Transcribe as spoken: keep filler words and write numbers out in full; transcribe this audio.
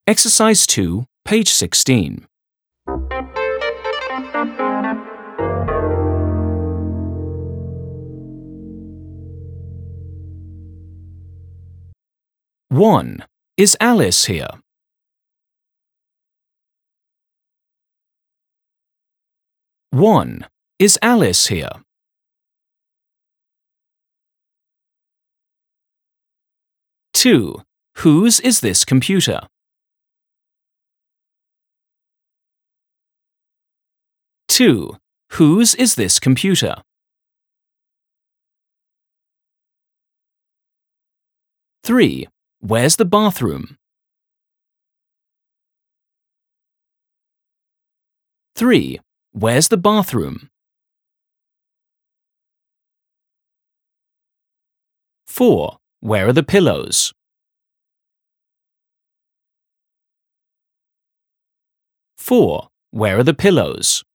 Exercise two, page sixteen. one. Is Alice here? one. Is Alice here? two. Whose is this computer? two. Whose is this computer? three. Where's the bathroom? three. Where's the bathroom? four. Where are the pillows? four. Where are the pillows?